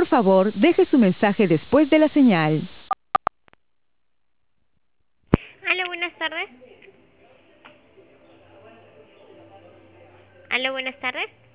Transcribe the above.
favor, deje su mensaje después de la señal. Aló, buenas tardes. Aló, buenas tardes.